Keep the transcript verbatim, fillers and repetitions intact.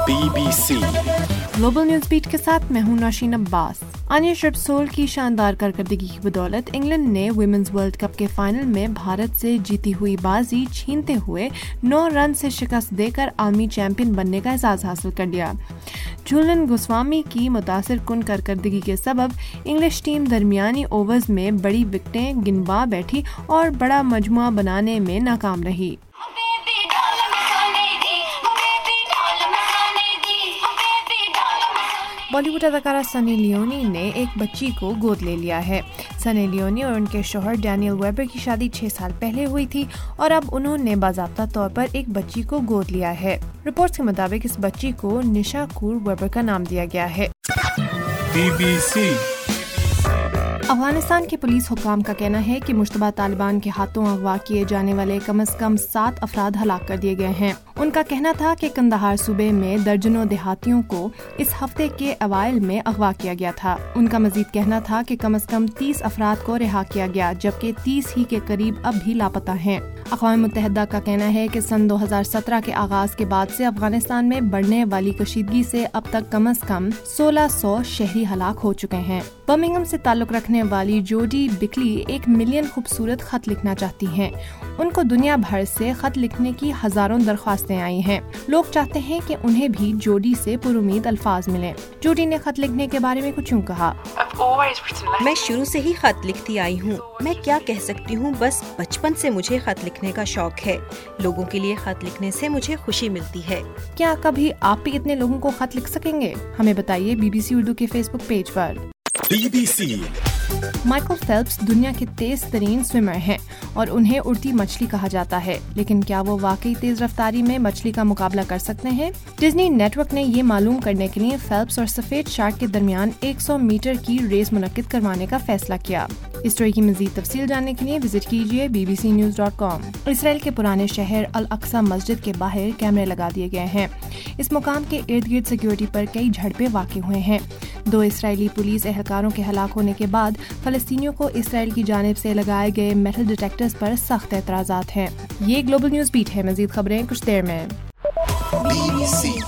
Be B C global news beat کے ساتھ میں ہوں نوشین عباس۔ انیا شربسول کی شاندار کارکردگی کی بدولت انگلینڈ نے ویمنز ورلڈ کپ کے فائنل میں بھارت سے جیتی ہوئی بازی چھینتے ہوئے نو رن سے شکست دے کر عالمی چیمپئن بننے کا اعزاز حاصل کر لیا۔ جھولن گوسوامی کی متاثر کن کارکردگی کے سبب انگلش ٹیم درمیانی اوورز میں بڑی وکٹیں گنوا بیٹھی اور بڑا مجموعہ بنانے میں ناکام رہی۔ بالی ووڈ اداکارہ سنی لیونی نے ایک بچی کو گود لے لیا ہے۔ سنی لیونی اور ان کے شوہر ڈینیل ویبر کی شادی چھ سال پہلے ہوئی تھی اور اب انہوں نے باضابطہ طور پر ایک بچی کو گود لیا ہے۔ رپورٹس کے مطابق اس بچی کو نشا کور ویبر کا نام دیا گیا ہے۔ بی بی سی افغانستان کے پولیس حکام کا کہنا ہے کہ مشتبہ طالبان کے ہاتھوں اغوا کیے جانے والے کم از کم سات افراد ہلاک کر دیے گئے ہیں۔ ان کا کہنا تھا کہ قندھار صوبے میں درجنوں دیہاتیوں کو اس ہفتے کے اوائل میں اغوا کیا گیا تھا۔ ان کا مزید کہنا تھا کہ کم از کم تیس افراد کو رہا کیا گیا جبکہ تیس ہی کے قریب اب بھی لاپتہ ہیں۔ اقوام متحدہ کا کہنا ہے کہ سن دو ہزار سترہ کے آغاز کے بعد سے افغانستان میں بڑھنے والی کشیدگی سے اب تک کم از کم سولہ سو شہری ہلاک ہو چکے ہیں۔ برمنگھم سے تعلق رکھنے والی جوڈی بکلی ایک ملین خوبصورت خط لکھنا چاہتی ہیں۔ ان کو دنیا بھر سے خط لکھنے کی ہزاروں درخواستیں آئی ہیں۔ لوگ چاہتے ہیں کہ انہیں بھی جوڈی سے پر امید الفاظ ملیں۔ جوڈی نے خط لکھنے کے بارے میں کچھ یوں کہا: میں شروع سے ہی خط لکھتی آئی ہوں۔ میں کیا کہہ سکتی ہوں، بس بچپن سے مجھے خط لکھنے کا شوق ہے۔ لوگوں کے لیے خط لکھنے سے مجھے خوشی ملتی ہے۔ کیا کبھی آپ بھی اتنے لوگوں کو خط لکھ سکیں گے؟ ہمیں بتائیے بی بی سی اردو کے فیس بک پیج پر۔ B B C Michael Phelps دنیا کے تیز ترین سوئمر ہیں اور انہیں اڑتی مچھلی کہا جاتا ہے، لیکن کیا وہ واقعی تیز رفتاری میں مچھلی کا مقابلہ کر سکتے ہیں؟ ڈزنی نیٹ ورک نے یہ معلوم کرنے کے لیے فیلپس اور سفید شارک کے درمیان ایک سو میٹر کی ریس منعقد کروانے کا فیصلہ کیا۔ اس اسٹوری کی مزید تفصیل جاننے کے لیے وزٹ کیجیے B B C news dot com. Israel کے پرانے شہر الاقصی مسجد کے باہر کیمرے لگا دیے گئے ہیں۔ اس مقام کے ارد گرد سیکیورٹی پر کئی جھڑپیں واقع ہوئے ہیں۔ دو اسرائیلی پولیس اہلکاروں کے ہلاک ہونے کے بعد فلسطینیوں کو اسرائیل کی جانب سے لگائے گئے میٹل ڈیٹیکٹرز پر سخت اعتراضات ہیں۔ یہ گلوبل نیوز بیٹ ہے، مزید خبریں کچھ دیر میں۔ Be B C